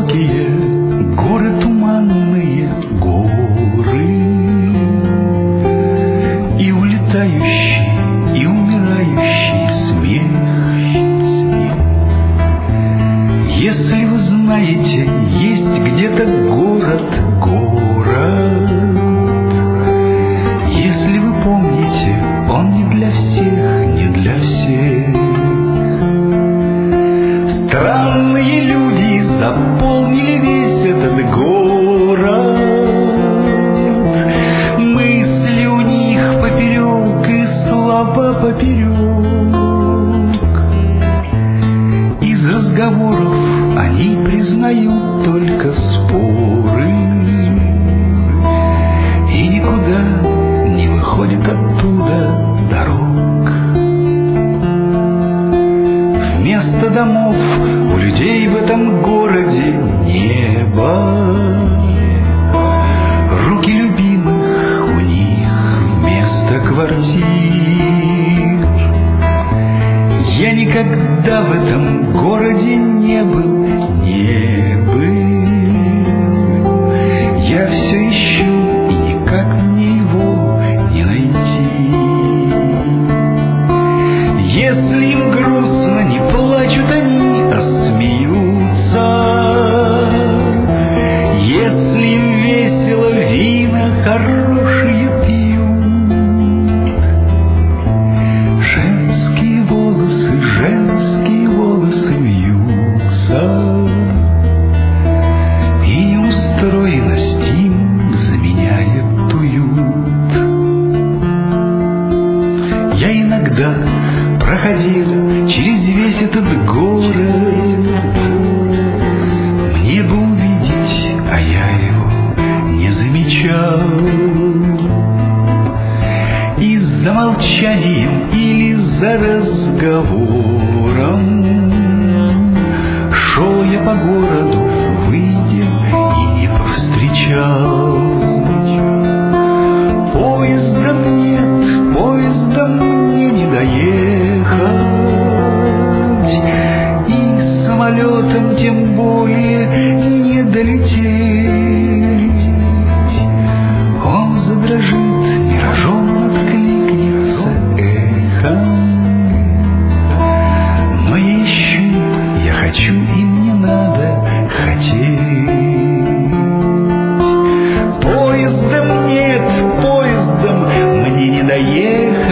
высокие горы, туманные горы, и улетающий, и умирающий смех. Если вы знаете, есть где-то город, если вы помните, он не для всех, не для всех. Странные люди заполнили весь этот город, мысли у них поперек и слова поперек. Из разговоров они признают только споры, и никуда не выходит оттуда дорог. Вместо домов у людей в этом городе небо, руки любимых у них вместо квартир. Я никогда в этом городе не был, я все ищу, и никак мне его не найти. Если им грустно, не плачут они, а смеются. Если им весело, вина хорошие пьют. Женские волосы вьются, и устроенность им заменяет уют. Я иногда проходил через весь этот город, мне бы увидеть, а я его не замечал. И за молчанием или за разговором шел я по городу, выйдя, и не повстречал. Поездом нет, поездом мне не доехать, и самолетом тем более не долететь. Он задрожит, миражом откликнется эхом, но я ищу, я хочу, и мне надо хотеть. Поездом нет, поездом мне не доехать,